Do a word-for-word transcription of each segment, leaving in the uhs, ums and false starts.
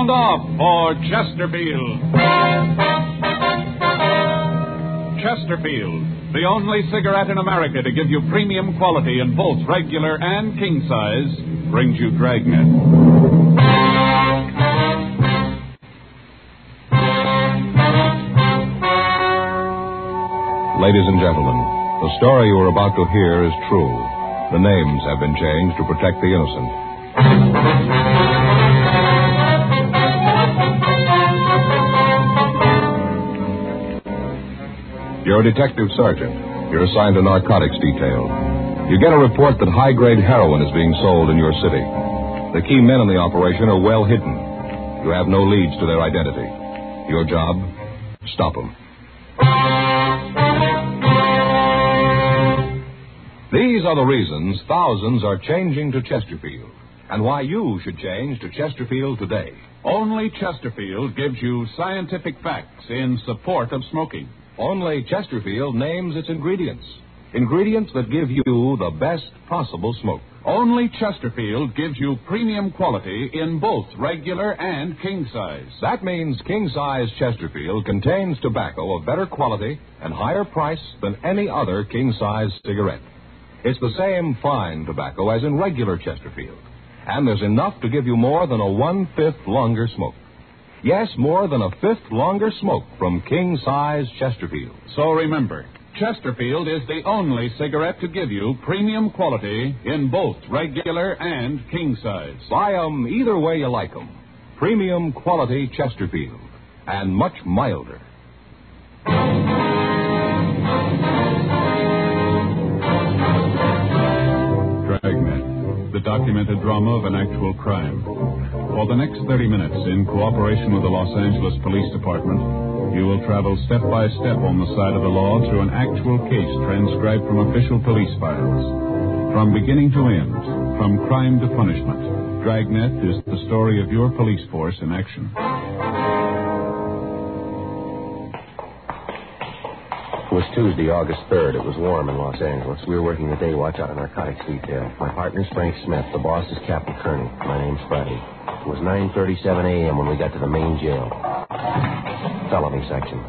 Sound off for Chesterfield. Chesterfield, the only cigarette in America to give you premium quality in both regular and king size, brings you Dragnet. Ladies and gentlemen, the story you are about to hear is true. The names have been changed to protect the innocent. You're a detective sergeant. You're assigned to narcotics detail. You get a report that high-grade heroin is being sold in your city. The key men in the operation are well hidden. You have no leads to their identity. Your job? Stop them. These are the reasons thousands are changing to Chesterfield, and why you should change to Chesterfield today. Only Chesterfield gives you scientific facts in support of smoking. Only Chesterfield names its ingredients. Ingredients that give you the best possible smoke. Only Chesterfield gives you premium quality in both regular and king size. That means king size Chesterfield contains tobacco of better quality and higher price than any other king size cigarette. It's the same fine tobacco as in regular Chesterfield. And there's enough to give you more than a one-fifth longer smoke. Yes, more than a fifth longer smoke from king size Chesterfield. So remember, Chesterfield is the only cigarette to give you premium quality in both regular and king size. Buy 'em either way you like 'em. Premium quality Chesterfield. And much milder. Dragnet, the documented drama of an actual crime. For the next thirty minutes, in cooperation with the Los Angeles Police Department, you will travel step by step on the side of the law through an actual case transcribed from official police files. From beginning to end, from crime to punishment, Dragnet is the story of your police force in action. It was Tuesday, August third. It was warm in Los Angeles. We were working the day watch out of narcotics detail. My partner's Frank Smith. The boss is Captain Kearney. My name's Friday. It was nine thirty-seven a.m. when we got to the main jail. Felony section.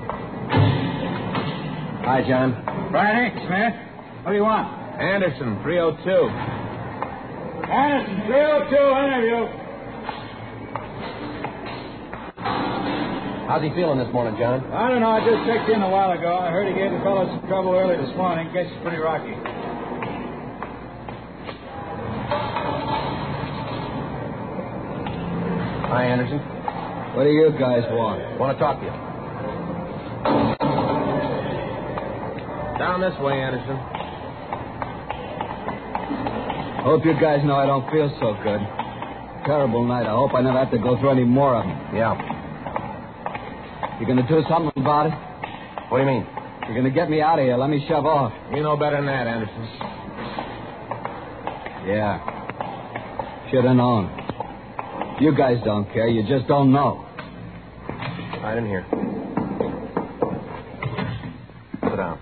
Hi, John. Friday, Smith. What do you want? Anderson, three oh two. Anderson, three oh two, interview. How's he feeling this morning, John? I don't know. I just checked in a while ago. I heard he gave the fellow some trouble early this morning. Guess it's pretty rocky. Hi, Anderson. What do you guys want? Want to talk to you. Down this way, Anderson. Hope you guys know I don't feel so good. Terrible night. I hope I never have to go through any more of them. Yeah. You gonna do something about it? What do you mean? You're gonna get me out of here. Let me shove off. You know better than that, Anderson. Yeah. Should have known. You guys don't care. You just don't know. Right in here. Sit down.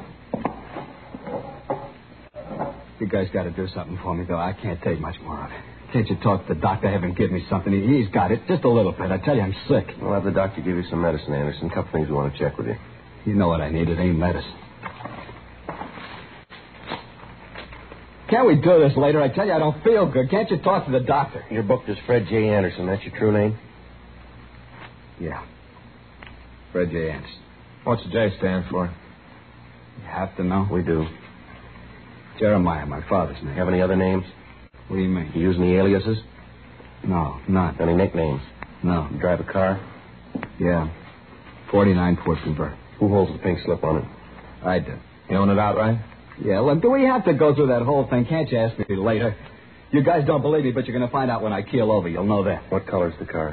You guys got to do something for me, though. I can't take much more of it. Can't you talk to the doctor, have him give me something? He, he's got it. Just a little bit. I tell you, I'm sick. We'll have the doctor give you some medicine, Anderson. A couple things we want to check with you. You know what I need. It ain't medicine. Can't we do this later? I tell you, I don't feel good. Can't you talk to the doctor? You're booked as Fred J. Anderson. That's your true name? Yeah. Fred J. Anderson. What's the J stand for? You have to know? We do. Jeremiah, my father's name. Have any other names? What do you mean? You use any aliases? No, none. Any nicknames? No. You drive a car? Yeah. forty-nine Portsmouth. Who holds the pink slip on it? I do. You own it outright? Yeah, look, do we have to go through that whole thing? Can't you ask me later? You guys don't believe me, but you're going to find out when I keel over. You'll know that. What color's the car?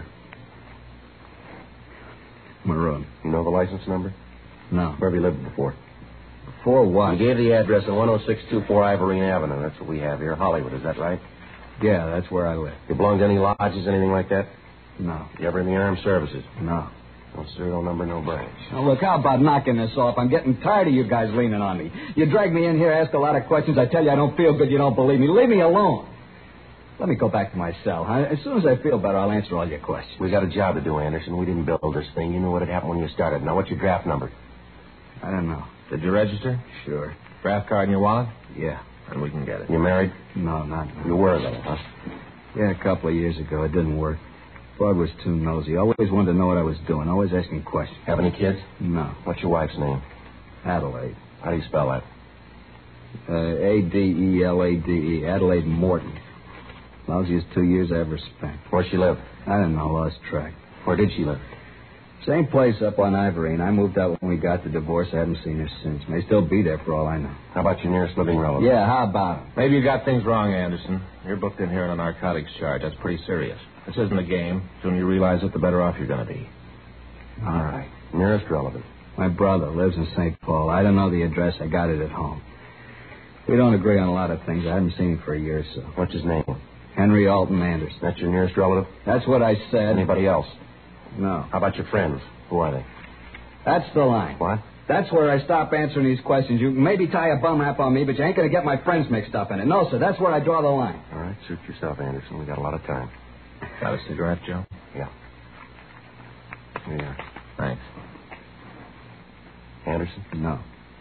Maroon. You know the license number? No. Where have you lived before? Before what? You gave the address at one oh six two four Ivorine Avenue. That's what we have here. Hollywood, is that right? Yeah, that's where I live. You belong to any lodges, anything like that? No. You ever in the armed services? No. No serial number, no branch. Now, look, how about knocking this off? I'm getting tired of you guys leaning on me. You drag me in here, ask a lot of questions. I tell you I don't feel good. You don't believe me. Leave me alone. Let me go back to my cell. Huh? As soon as I feel better, I'll answer all your questions. We got a job to do, Anderson. We didn't build this thing. You knew what had happened when you started. Now, what's your draft number? I don't know. Did you register? Sure. Draft card in your wallet? Yeah. And we can get it. You married? No, not now. You were, though, huh? Yeah, a couple of years ago. It didn't work. Bud was too nosy. Always wanted to know what I was doing. Always asking questions. Have any kids? No. What's your wife's name? Adelaide. How do you spell that? Uh, A D E L A D E. Adelaide Morton. Lousiest two years I ever spent. Where she live? I don't know. Lost track. Where did she live? Same place up on Ivorine. I moved out when we got the divorce. I haven't seen her since. May still be there for all I know. How about your nearest living relative? Yeah, how about him? Maybe you got things wrong, Anderson. You're booked in here on a narcotics charge. That's pretty serious. This isn't a game. The sooner you realize it, the better off you're going to be. All right. Nearest relative? My brother lives in Saint Paul. I don't know the address. I got it at home. We don't agree on a lot of things. I haven't seen him for a year or so. What's his name? Henry Alton Anderson. That's your nearest relative? That's what I said. Anybody else? No. How about your friends? Who are they? That's the line. What? That's where I stop answering these questions. You can maybe tie a bum rap on me, but you ain't going to get my friends mixed up in it. No, sir, that's where I draw the line. All right, suit yourself, Anderson. We got a lot of time. Got a cigarette, Joe? Yeah. Here you are. Thanks. Anderson? No.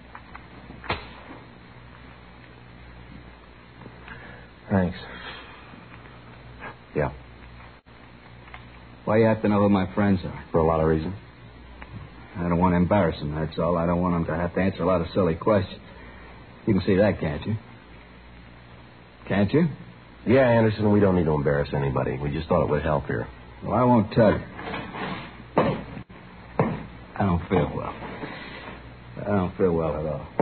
Thanks. Yeah. Why you have to know who my friends are? For a lot of reasons. I don't want to embarrass them, that's all. I don't want them to have to answer a lot of silly questions. You can see that, can't you? Can't you? Yeah, Anderson, we don't need to embarrass anybody. We just thought it would help here. Well, I won't tell you. I don't feel well. I don't feel well at all.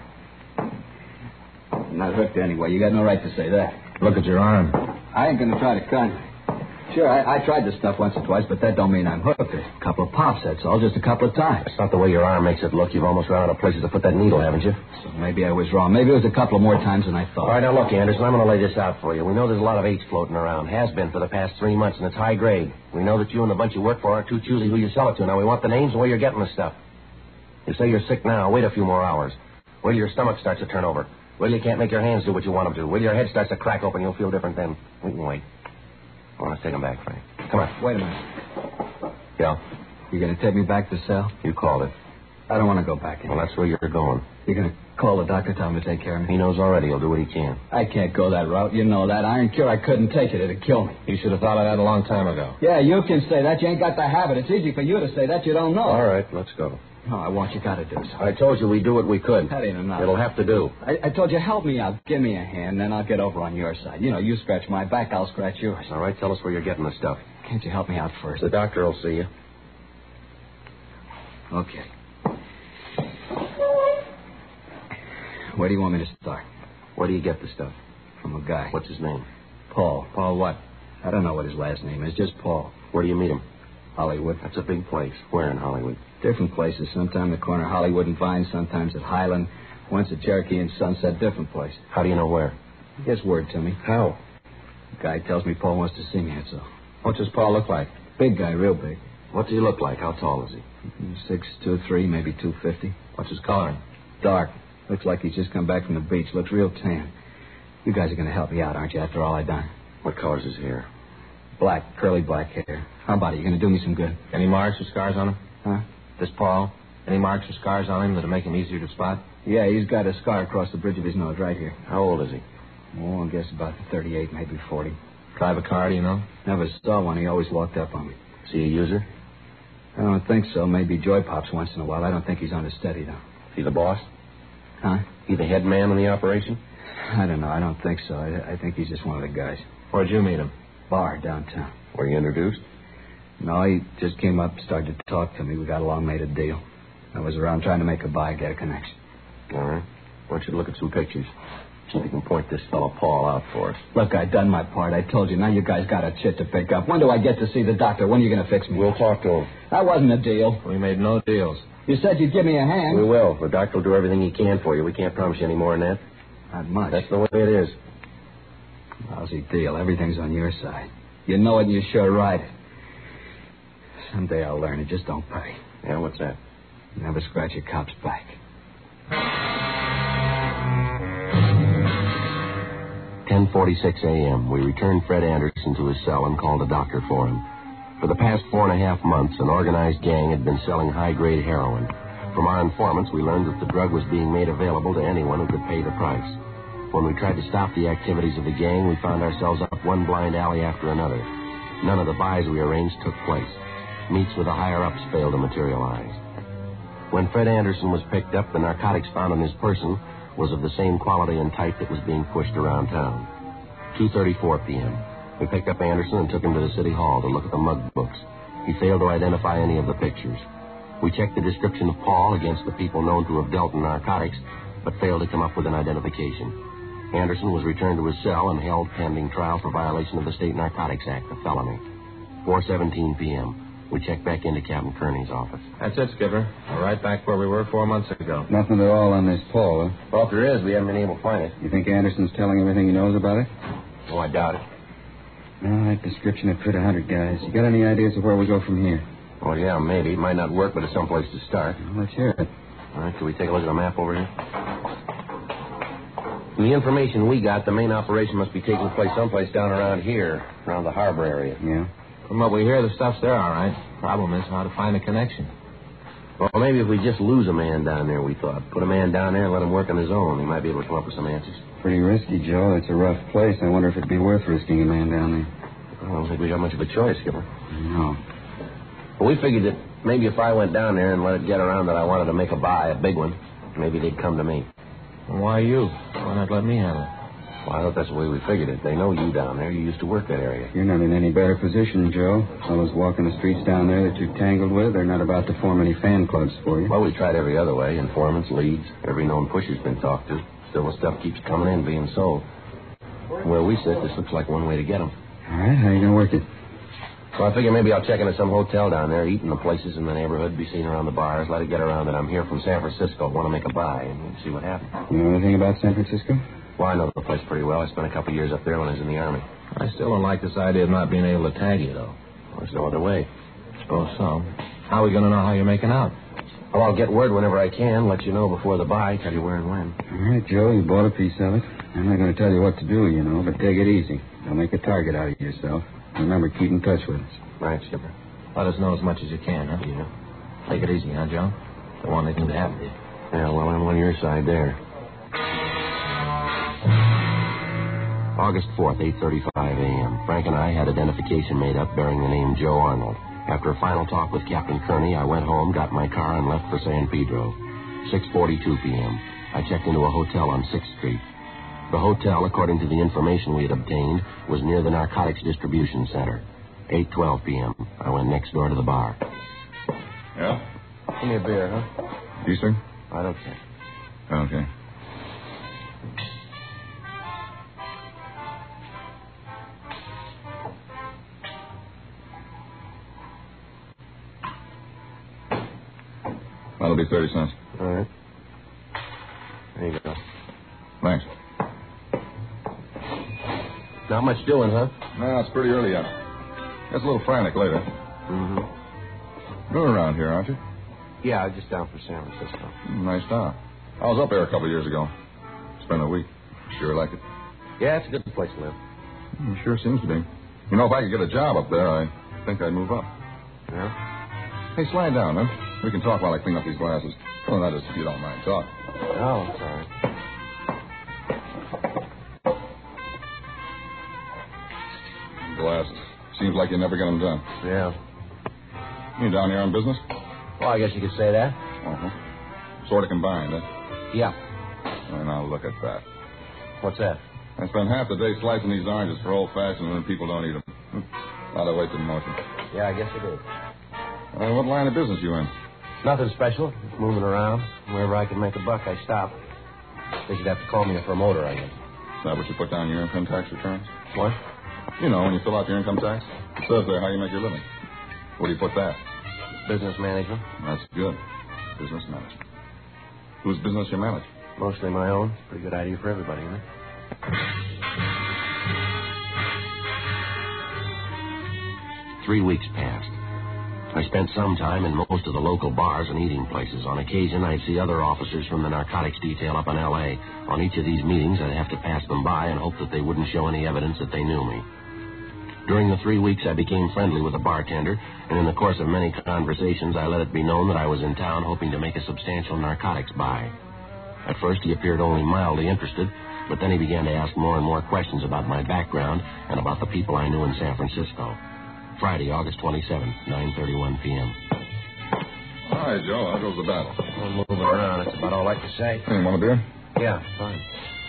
I'm not hooked anyway. You got no right to say that. Look at your arm. I ain't going to try to con you. Sure, I, I tried this stuff once or twice, but that don't mean I'm hooked. A couple of pops, that's all, just a couple of times. That's not the way your arm makes it look. You've almost run out of places to put that needle, haven't you? So maybe I was wrong. Maybe it was a couple of more times than I thought. All right, now look, Anderson, I'm going to lay this out for you. We know there's a lot of H floating around. Has been for the past three months, and it's high grade. We know that you and the bunch you work for aren't too choosy who you sell it to. Now, we want the names and where you're getting the stuff. You say you're sick now. Wait a few more hours. Wait till your stomach starts to turn over. Wait till you can't make your hands do what you want them to. Wait till your head starts to crack open. You'll feel different then. We can wait. I want to take them back, Frank. Come on. Wait a minute. Yeah? You going to take me back to cell? You called it. I don't want to go back in. Well, that's where you're going. You're going to call the doctor, tell him to take care of me? He knows already. He'll do what he can. I can't go that route. You know that. Iron Cure, I couldn't take it. It'd kill me. You should have thought of that a long time ago. Yeah, you can say that. You ain't got the habit. It's easy for you to say that. You don't know. All right, let's go. No, I want you got to do something. I told you we'd do what we could. That ain't enough. It'll have to do. I, I told you, help me out. Give me a hand, then I'll get over on your side. You know, you scratch my back, I'll scratch yours. All right, tell us where you're getting the stuff. Can't you help me out first? The doctor will see you. Okay. Where do you want me to start? Where do you get the stuff? From a guy. What's his name? Paul. Paul what? I don't know what his last name is, just Paul. Where do you meet him? Hollywood. That's a big place. Where in Hollywood? Different places. Sometimes the corner of Hollywood and Vine, sometimes at Highland, once at Cherokee and Sunset, different place. How do you know where? He gets word to me. How? The guy tells me Paul wants to see me, that's all. What does Paul look like? Big guy, real big. What does he look like? How tall is he? Six, two, three, maybe two fifty. What's his coloring? Dark. Looks like he's just come back from the beach. Looks real tan. You guys are going to help me out, aren't you, after all I done? What color's his hair? Black, curly black hair. How about it? You going to do me some good? Any marks or scars on him? Huh? This Paul? Any marks or scars on him that'll make him easier to spot? Yeah, he's got a scar across the bridge of his nose right here. How old is he? Oh, I guess about thirty-eight, maybe forty. Drive a car, do you know? Never saw one. He always walked up on me. Is he a user? I don't think so. Maybe joy pops once in a while. I don't think he's on a steady, though. Is he the boss? Huh? He the head man in the operation? I don't know. I don't think so. I, I think he's just one of the guys. Where'd you meet him? Bar downtown. Were you introduced? No, he just came up, started to talk to me. We got along, made a deal. I was around trying to make a buy, get a connection. All right. I want you to look at some pictures. See if you can point this fellow Paul out for us. Look, I done my part. I told you. Now you guys got a chit to pick up. When do I get to see the doctor? When are you going to fix me? We'll talk to him. That wasn't a deal. We made no deals. You said you'd give me a hand. We will. The doctor will do everything he can for you. We can't promise you any more than that. Not much. That's the way it is. Lousy deal. Everything's on your side. You know it and you sure ride it. Someday I'll learn. It just don't pay. Yeah, what's that? Never scratch a cop's back. ten forty-six a.m., we returned Fred Anderson to his cell and called a doctor for him. For the past four and a half months, an organized gang had been selling high-grade heroin. From our informants, we learned that the drug was being made available to anyone who could pay the price. When we tried to stop the activities of the gang, we found ourselves up one blind alley after another. None of the buys we arranged took place. Meets with the higher-ups failed to materialize. When Fred Anderson was picked up, the narcotics found on his person was of the same quality and type that was being pushed around town. two thirty-four p.m. We picked up Anderson and took him to the city hall to look at the mug books. He failed to identify any of the pictures. We checked the description of Paul against the people known to have dealt in narcotics, but failed to come up with an identification. Anderson was returned to his cell and held pending trial for violation of the State Narcotics Act, a felony. four seventeen p.m. We checked back into Captain Kearney's office. That's it, Skipper. We're right back where we were four months ago. Nothing at all on this Paul, huh? Well, if there is, we haven't been able to find it. You think Anderson's telling everything he knows about it? Oh, I doubt it. Well, that description would fit a hundred guys. You got any ideas of where we go from here? Well, yeah, maybe. It might not work, but it's someplace to start. Well, let's hear it. All right, can we take a look at the map over here? From the information we got, the main operation must be taking place someplace down around here, around the harbor area. Yeah? From what we hear, the stuff's there, all right. Problem is how to find a connection. Well, maybe if we just lose a man down there, we thought. Put a man down there and let him work on his own. He might be able to come up with some answers. Pretty risky, Joe. It's a rough place. I wonder if it'd be worth risking a man down there. I don't think we got much of a choice, Skipper. No. Well, we figured that maybe if I went down there and let it get around that I wanted to make a buy, a big one, maybe they'd come to me. Well, why you? Why not let me handle it? Well, I thought that's the way we figured it. They know you down there. You used to work that area. You're not in any better position, Joe. Fellows walking the streets down there that you're tangled with, they're not about to form any fan clubs for you. Well, we tried every other way. Informants, leads, every known pusher's been talked to. Still, the stuff keeps coming in, being sold. From where we sit, this looks like one way to get them. All right, how you going to work it? So I figure maybe I'll check into some hotel down there, eat in the places in the neighborhood, be seen around the bars, let it get around that I'm here from San Francisco, want to make a buy, and see what happens. You know anything about San Francisco? Well, I know the place pretty well. I spent a couple years up there when I was in the Army. I still don't like this idea of not being able to tag you, though. Well, there's no other way. Suppose so. How are we going to know how you're making out? Well, I'll get word whenever I can, let you know before the buy, tell you where and when. All right, Joe, you bought a piece of it. I'm not going to tell you what to do, you know, but take it easy. Don't make a target out of yourself. Remember, keep in touch with us. Right, Skipper. Let us know as much as you can, huh? Yeah. Take it easy, huh, Joe? Don't want anything to happen to you. Yeah, well, I'm on your side there. August fourth, eight thirty-five a.m. Frank and I had identification made up bearing the name Joe Arnold. After a final talk with Captain Kearney, I went home, got my car, and left for San Pedro. six forty-two p.m. I checked into a hotel on sixth street. The hotel, according to the information we had obtained, was near the narcotics distribution center. eight twelve p.m. I went next door to the bar. Yeah? Give me a beer, huh? You, sir? I don't care. Okay. That'll be thirty cents. All right. There you go. Thanks. Not much doing, huh? No, it's pretty early yet. Gets a little frantic later. Mm-hmm. You're around here, aren't you? Yeah, I'm just down for San Francisco. Mm, nice town. I was up there a couple of years ago. Spent a week. Sure like it. Yeah, it's a good place to live. Mm, sure seems to be. You know, if I could get a job up there, I think I'd move up. Yeah? Hey, slide down, huh? We can talk while I clean up these glasses. Well, that is if you don't mind talking. Oh, it's all right. Glasses. Seems like you never get them done. Yeah. You down here on business? Well, I guess you could say that. Uh-huh. Sort of combined, huh? Yeah. Well, now look at that. What's that? I spend half the day slicing these oranges for old-fashioned and then people don't eat them. A lot of wasted motion. Yeah, I guess you did. Uh, what line of business you in? Nothing special. Just moving around. Wherever I can make a buck, I stop. Guess you'd have to call me a promoter, I guess. Is that what you put down in your income tax returns? What? You know, when you fill out your income tax, it says there how you make your living. Where do you put that? Business management. That's good. Business management. Whose business you manage? Mostly my own. Pretty good idea for everybody, isn't it? Three weeks passed. I spent some time in most of the local bars and eating places. On occasion, I'd see other officers from the narcotics detail up in L A On each of these meetings, I'd have to pass them by and hope that they wouldn't show any evidence that they knew me. During the three weeks, I became friendly with the bartender, and in the course of many conversations, I let it be known that I was in town hoping to make a substantial narcotics buy. At first, he appeared only mildly interested, but then he began to ask more and more questions about my background and about the people I knew in San Francisco. Friday, August twenty-seventh, nine thirty-one p.m. Hi, Joe. How goes the battle? I'm moving around. That's about all I can say. Hey, want a beer? Yeah, fine.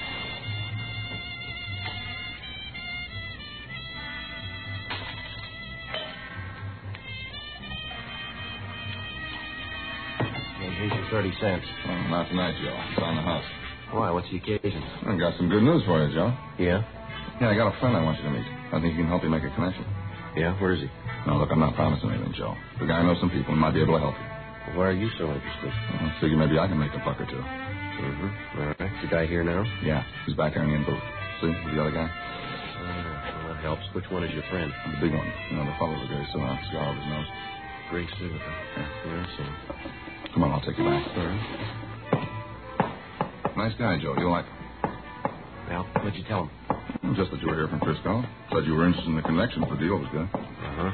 Hey, here's your thirty cents. Oh, not tonight, Joe. It's on the house. Why? What's the occasion? I got some good news for you, Joe. Yeah? Yeah, I got a friend I want you to meet. I think he can help you make a connection. Yeah? Where is he? No, look, I'm not promising anything, Joe. The guy knows some people and might be able to help you. Well, why are you so interested? Well, I figure maybe I can make a buck or two. Mm-hmm. All right. Is the guy here now? Yeah, he's back there in the in booth. See, the other guy? Oh, well, that helps. Which one is your friend? The big one. You know, the fellow with the gray suit on, scar over his nose. Gray suit. Yeah, yeah, I see. Come on, I'll take you back. All right. Nice guy, Joe. You'll like him. Well, what'd you tell him? Just that you were here from Frisco. Said you were interested in the connection. The deal was good. Uh-huh.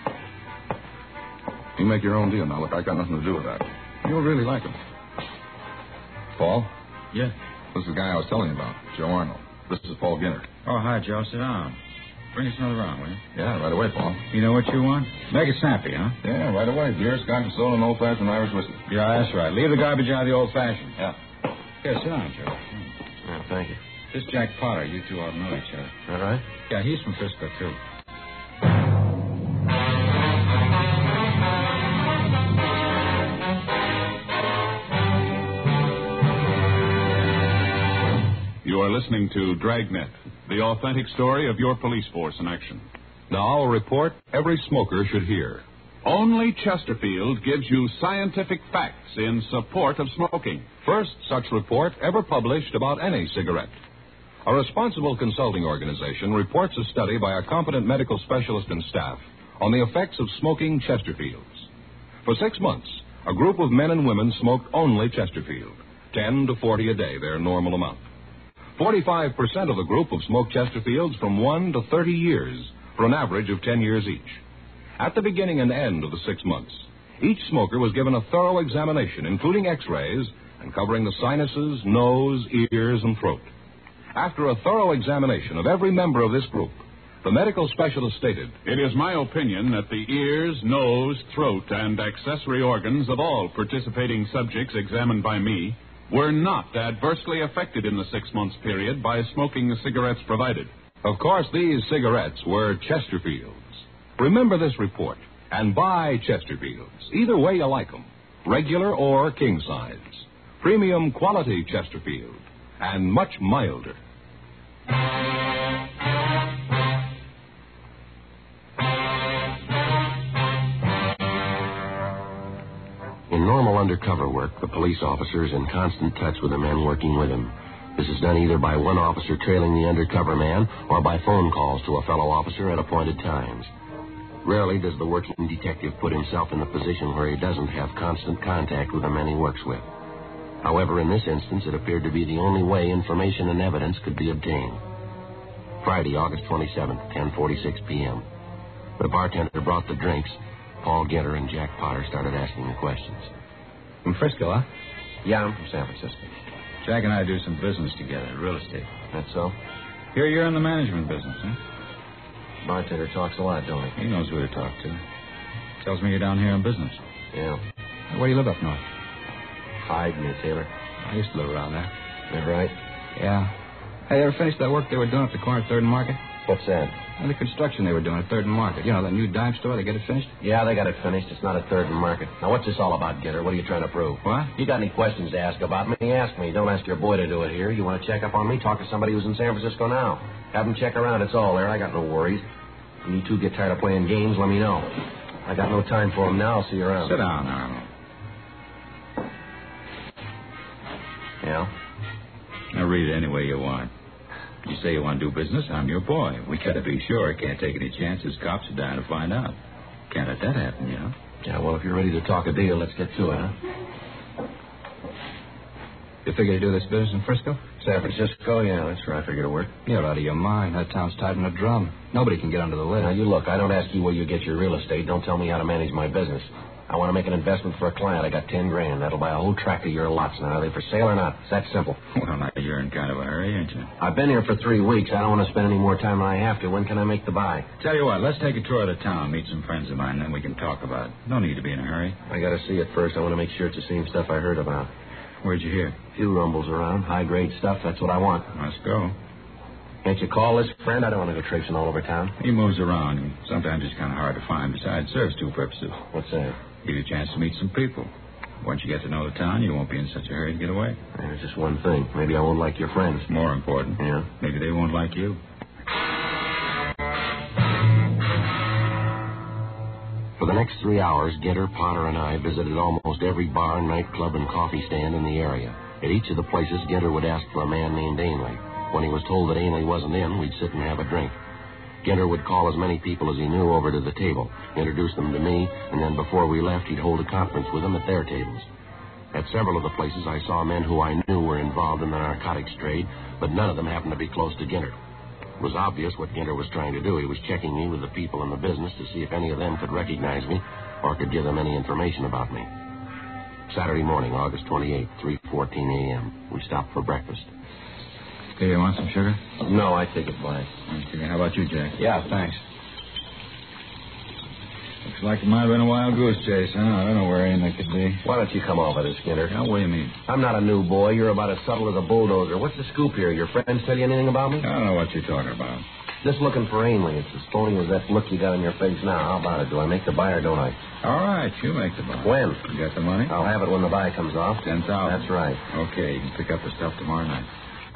You make your own deal now. Look, I got nothing to do with that. You'll really like him. Paul? Yeah? This is the guy I was telling you about, Joe Arnold. This is Paul Ginner. Oh, hi, Joe. Sit down. Bring us another round, will you? Yeah, right away, Paul. You know what you want? Make it snappy, huh? Yeah, right away. Beer, scotch and soda, and old-fashioned Irish whiskey. Yeah, that's right. Leave the garbage out of the old-fashioned. Yeah. Here, sit down, Joe. Yeah, thank you. This is Jack Potter. You two ought to know each other. All right? Yeah, he's from Frisco, too. You are listening to Dragnet, the authentic story of your police force in action. Now, a report every smoker should hear. Only Chesterfield gives you scientific facts in support of smoking. First such report ever published about any cigarette. A responsible consulting organization reports a study by a competent medical specialist and staff on the effects of smoking Chesterfields. For six months, a group of men and women smoked only Chesterfield, ten to forty a day, their normal amount. forty-five percent of the group have smoked Chesterfields from one to thirty years, for an average of ten years each. At the beginning and end of the six months, each smoker was given a thorough examination, including x-rays, and covering the sinuses, nose, ears, and throat. After a thorough examination of every member of this group, the medical specialist stated, It is my opinion that the ears, nose, throat, and accessory organs of all participating subjects examined by me were not adversely affected in the six months period by smoking the cigarettes provided. Of course, these cigarettes were Chesterfields. Remember this report and buy Chesterfields. Either way you like them, regular or king size. Premium quality Chesterfield, and much milder. In normal undercover work, the police officer is in constant touch with the men working with him. This is done either by one officer trailing the undercover man or by phone calls to a fellow officer at appointed times. Rarely does the working detective put himself in a position where he doesn't have constant contact with the men he works with. However, in this instance, it appeared to be the only way information and evidence could be obtained. Friday, August twenty-seventh, ten forty-six p.m. The bartender brought the drinks. Paul Ginter and Jack Potter started asking the questions. From Frisco, huh? Yeah, I'm from San Francisco. Jack and I do some business together, real estate. That's so? Here you're in the management business, huh? Bartender talks a lot, don't he? He knows who to talk to. Tells me you're down here in business. Yeah. Where do you live up north? Hyde near Taylor. I used to live around there. That right? Yeah. Hey, they ever finished that work they were doing at the corner of third and Market? What's that? And the construction they were doing at third and Market. You know, that new dime store, they get it finished? Yeah, they got it finished. It's not at Third and Market. Now, what's this all about, Ginter? What are you trying to prove? What? You got any questions to ask about me? Ask me. Don't ask your boy to do it here. You want to check up on me? Talk to somebody who's in San Francisco now. Have him check around. It's all there. I got no worries. When you two get tired of playing games, let me know. I got no time for them now. I'll see you around. Sit down, Arnold. Yeah? Now, read it any way you want. You say you want to do business, I'm your boy. We got to be sure. Can't take any chances. Cops are dying to find out. Can't let that happen, you know. Yeah, well, if you're ready to talk a deal, let's get to it, huh? You figure to do this business in Frisco? San Francisco? Yeah, that's where I figured to work. You're out of your mind. That town's tied in a drum. Nobody can get under the lid. Now, you look, I don't ask you where you get your real estate. Don't tell me how to manage my business. I want to make an investment for a client. I got ten grand. That'll buy a whole tract of your lots. Now, are they for sale or not? It's that simple. Well, now you're in kind of a hurry, ain't you? I've been here for three weeks. I don't want to spend any more time than I have to. When can I make the buy? Tell you what, let's take a tour of the town, meet some friends of mine, then we can talk about it. No need to be in a hurry. I got to see it first. I want to make sure it's the same stuff I heard about. Where'd you hear? Few rumbles around. High-grade stuff. That's what I want. Let's go. Can't you call this friend? I don't want to go traipsing all over town. He moves around, and sometimes he's kind of hard to find. Besides, serves two purposes. What's that? Give you a chance to meet some people. Once you get to know the town, you won't be in such a hurry to get away. There's just one thing. Maybe I won't like your friends. More important. Yeah? Maybe they won't like you. For the next three hours, Ginter, Potter, and I visited almost every bar, nightclub, and coffee stand in the area. At each of the places, Ginter would ask for a man named Ainley. When he was told that Ainley wasn't in, we'd sit and have a drink. Ginter would call as many people as he knew over to the table, introduce them to me, and then before we left, he'd hold a conference with them at their tables. At several of the places, I saw men who I knew were involved in the narcotics trade, but none of them happened to be close to Ginter. It was obvious what Ginter was trying to do. He was checking me with the people in the business to see if any of them could recognize me or could give them any information about me. Saturday morning, August twenty-eighth, three fourteen a.m. We stopped for breakfast. Hey, you want some sugar? No, I take it black. Okay, how about you, Jack? Yeah, thanks. Looks like it might have been a wild goose chase, huh? I don't know where anything could be. Why don't you come over this, Ginter? Now, what do you mean? I'm not a new boy. You're about as subtle as a bulldozer. What's the scoop here? Your friends tell you anything about me? I don't know what you're talking about. Just looking for Ainley. It's as phony as that look you got on your face now. How about it? Do I make the buy or don't I? All right, you make the buy. When? You got the money? I'll have it when the buy comes off. Ten thousand. That's right. Okay, you can pick up the stuff tomorrow night.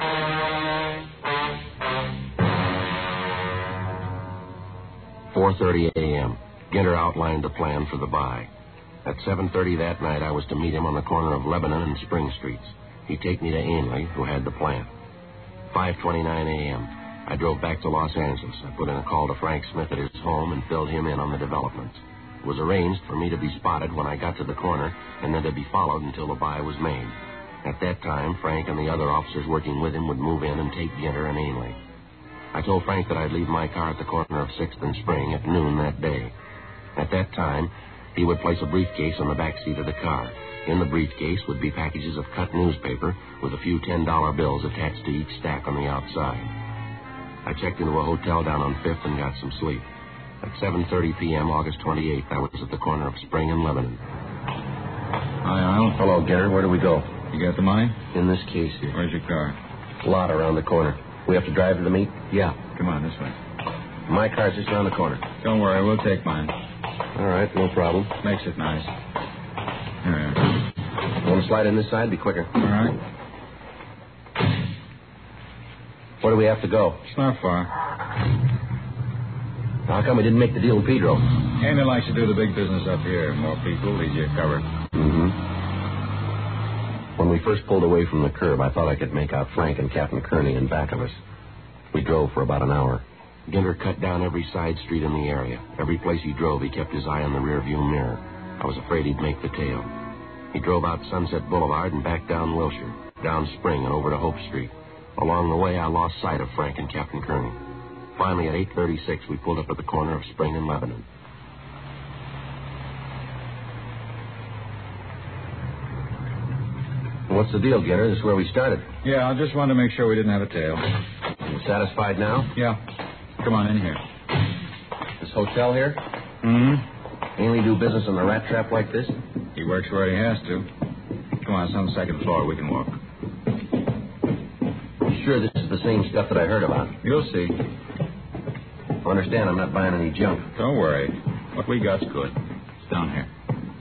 four thirty a.m. Ginter outlined the plan for the buy. At seven thirty that night, I was to meet him on the corner of Lebanon and Spring Streets. He'd take me to Ainley, who had the plan. five twenty-nine a.m. I drove back to Los Angeles. I put in a call to Frank Smith at his home and filled him in on the developments. It was arranged for me to be spotted when I got to the corner and then to be followed until the buy was made. At that time, Frank and the other officers working with him would move in and take Ginter and Ainley. I told Frank that I'd leave my car at the corner of sixth and Spring at noon that day. At that time, he would place a briefcase on the back seat of the car. In the briefcase would be packages of cut newspaper with a few ten dollar bills attached to each stack on the outside. I checked into a hotel down on fifth and got some sleep. At seven thirty p.m., August twenty-eighth, I was at the corner of Spring and Lebanon. Hi, Arnold. Hello, Ginter. Where do we go? You got the money? In this case here. Where's your car? Lot around the corner. We have to drive to the meet? Yeah. Come on, this way. My car's just around the corner. Don't worry, we'll take mine. All right, no problem. Makes it nice. Here we are. Want to slide in this side? Be quicker. All right. Where do we have to go? It's not far. How come we didn't make the deal with Pedro? Amy likes to do the big business up here. More people, easier covered. Mm-hmm. When we first pulled away from the curb, I thought I could make out Frank and Captain Kearney in back of us. We drove for about an hour. Ginter cut down every side street in the area. Every place he drove, he kept his eye on the rearview mirror. I was afraid he'd make the tail. He drove out Sunset Boulevard and back down Wilshire, down Spring and over to Hope Street. Along the way, I lost sight of Frank and Captain Kearney. Finally, at eight thirty-six, we pulled up at the corner of Spring and Lebanon. What's the deal, Ginter? This is where we started. Yeah, I just wanted to make sure we didn't have a tail. You satisfied now? Yeah. Come on in here. This hotel here? Mm-hmm. Ainley do business in the rat trap like this? He works where he has to. Come on, it's on the second floor. We can walk. You sure this is the same stuff that I heard about? You'll see. Understand, I'm not buying any junk. Don't worry. What we got's good. It's down here.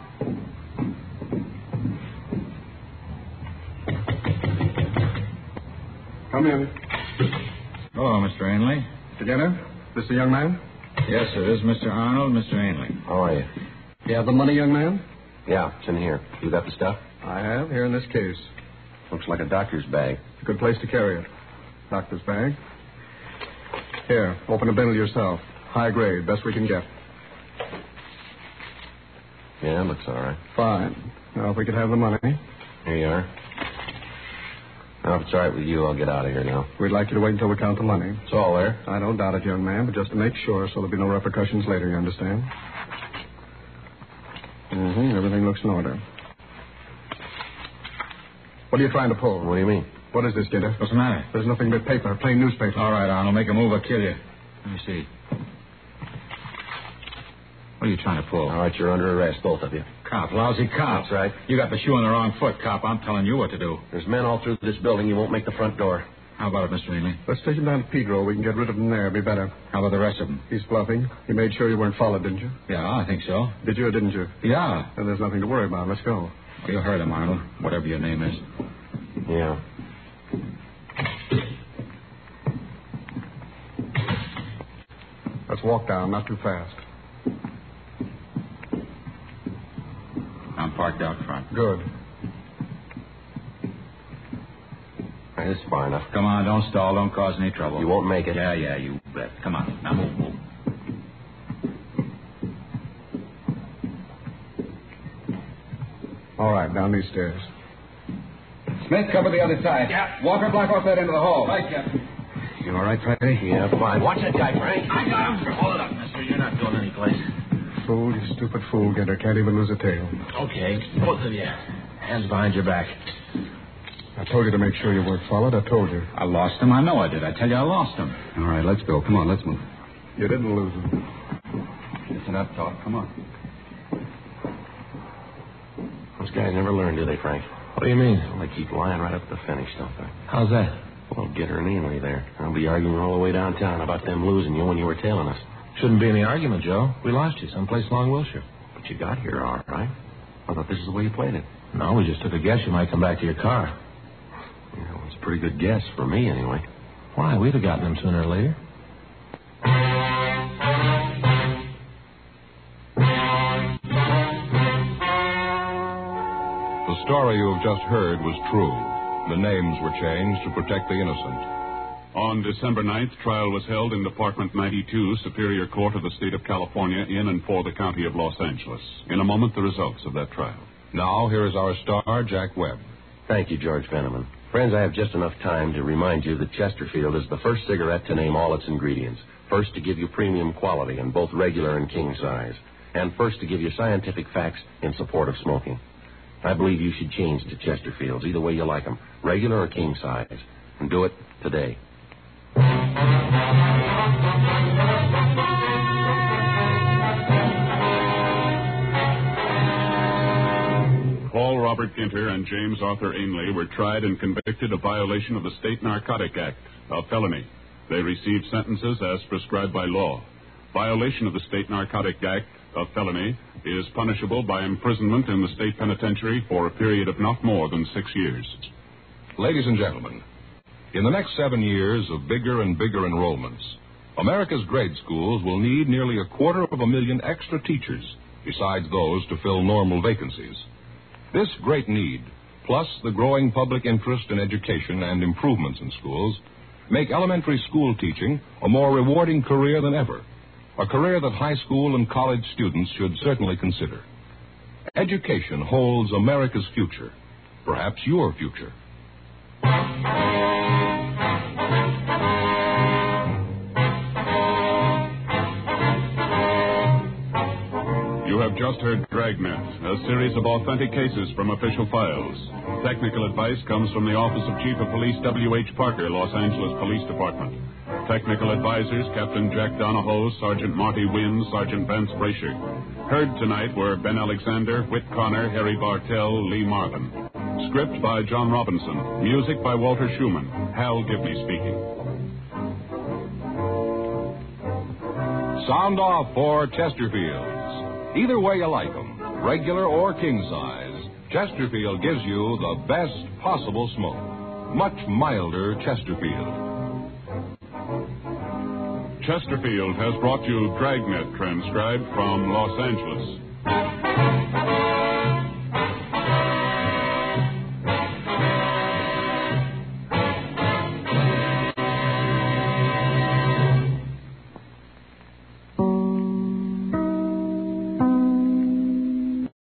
Come in. Hello, Mister Ainley. Together? This the young man? Yes, sir. This is Mister Arnold, Mister Ainley. How are you? You have the money, young man? Yeah, it's in here. You got the stuff? I have, here in this case. Looks like a doctor's bag. It's a good place to carry it. Doctor's bag. Here, open a bundle yourself. High grade, best we can get. Yeah, looks all right. Fine. Now, if we could have the money. Here you are. Now, if it's all right with you, I'll get out of here now. We'd like you to wait until we count the money. It's all there. I don't doubt it, young man, but just to make sure so there'll be no repercussions later, you understand? Mm-hmm. Everything looks in order. What are you trying to pull? What do you mean? What is this, Gator? What's the matter? There's nothing but paper, plain newspaper. All right, Arnold, make a move or kill you. Let me see. What are you trying to pull? All right, you're under arrest, both of you. Cop, lousy cop. That's right. You got the shoe on the wrong foot, cop. I'm telling you what to do. There's men all through this building. You won't make the front door. How about it, Mister Ely? Let's take him down to Pedro. We can get rid of him there. It'll be better. How about the rest of them? He's bluffing. He made sure you weren't followed, didn't you? Yeah, I think so. Did you or didn't you? Yeah. Then there's nothing to worry about. Let's go. Well, you heard him, Arnold. Whatever your name is. Yeah. Let's walk down, not too fast. I'm parked out front. Good. All right, this is far enough. Come on, don't stall. Don't cause any trouble. You won't make it. Yeah, yeah, you bet. Come on. Now move, move. All right, down these stairs. Smith, cover the other side. Yeah. Walker, block off that end of the hall. Right, Captain. You all right, Friday? Yeah, fine. Watch that guy, Frank. I got him. Hold it up, mister. You're not going anyplace. Fool, you stupid fool, Gator. Can't even lose a tail. Okay, both of you. Hands behind your back. I told you to make sure you weren't followed. I told you. I lost him. I know I did. I tell you, I lost him. All right, let's go. Come on, let's move. You didn't lose him. It's enough talk. Come on. Those guys never learn, do they, Frank? What do you mean? Well, they keep lying right up to the finish, don't they? How's that? Well, get her and Ainley there. I'll be arguing all the way downtown about them losing you when you were tailing us. Shouldn't be any argument, Joe. We lost you someplace along Wilshire. But you got here all right. I thought this is the way you played it. No, we just took a guess you might come back to your car. Yeah, well, it's a pretty good guess for me, anyway. Why? We'd have gotten him sooner or later. The story you have just heard was true. The names were changed to protect the innocent. On December ninth, trial was held in Department ninety-two, Superior Court of the State of California, in and for the County of Los Angeles. In a moment, the results of that trial. Now, here is our star, Jack Webb. Thank you, George Veneman. Friends, I have just enough time to remind you that Chesterfield is the first cigarette to name all its ingredients. First to give you premium quality in both regular and king size. And first to give you scientific facts in support of smoking. I believe you should change to Chesterfields, either way you like them, regular or king size. And do it today. Paul Robert Ginter and James Arthur Ainley were tried and convicted of violation of the State Narcotic Act, a felony. They received sentences as prescribed by law. Violation of the State Narcotic Act, a felony, is punishable by imprisonment in the state penitentiary for a period of not more than six years. Ladies and gentlemen, in the next seven years of bigger and bigger enrollments, America's grade schools will need nearly a quarter of a million extra teachers, besides those to fill normal vacancies. This great need, plus the growing public interest in education and improvements in schools, make elementary school teaching a more rewarding career than ever, a career that high school and college students should certainly consider. Education holds America's future, perhaps your future. You have just heard Dragnet, a series of authentic cases from official files. Technical advice comes from the Office of Chief of Police W H Parker, Los Angeles Police Department. Technical advisors, Captain Jack Donahoe, Sergeant Marty Wynn, Sergeant Vance Brasher. Heard tonight were Ben Alexander, Whit Connor, Harry Bartell, Lee Marvin. Script by John Robinson. Music by Walter Schumann. Hal Gibney speaking. Sound off for Chesterfields. Either way you like them, regular or king size, Chesterfield gives you the best possible smoke. Much milder Chesterfield. Chesterfield has brought you Dragnet, transcribed from Los Angeles.